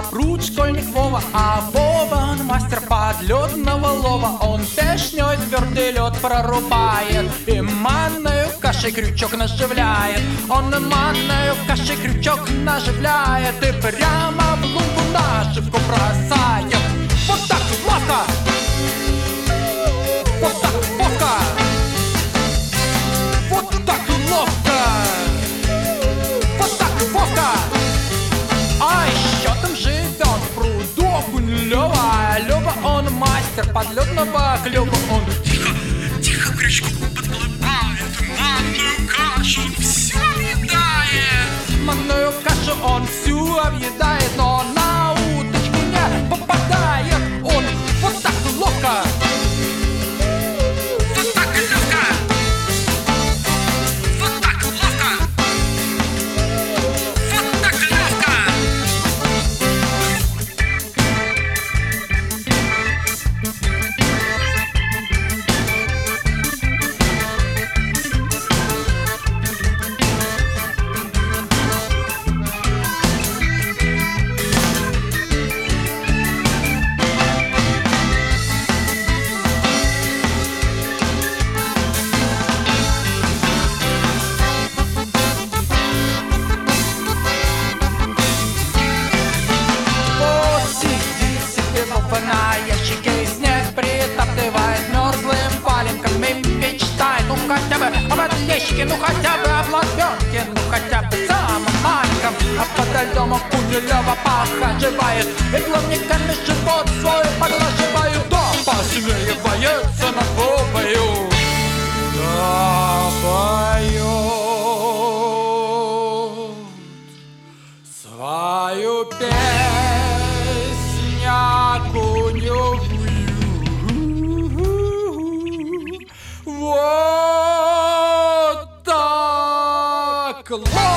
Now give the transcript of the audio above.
опруть школьник Вова, а Вова мастер подлётного лова. Он пешнёй твёрдый лед прорубает и манною кашей крючок наживляет. Он манною кашей крючок наживляет и прямо в лунку наживку бросает. Вот так ловко! Вот так ловко! Вот так ловко! Вот так ловко! А еще там живет в пруду окунь Лёва. Лёва, он мастер подлётного клёва. Он тихо крючку подплывает, манную кашу всю объедает. Манную кашу он всю объедает, но на удочку не попадает. Он вот так ловко! Вот так ловко! Вот так ловко! Вот так ловко! На ящике снег притаптывает мёрзлым валенком и мечтает, ну хотя бы об этом ящике, ну хотя бы об лапёнке, ну хотя бы самом маленьком. А подо льдом окунь Лёва похаживает и плавниками живот свой поглаживает. Да, посмеивается над Вовою, да, поёт свою песню окунёвую. Вот так.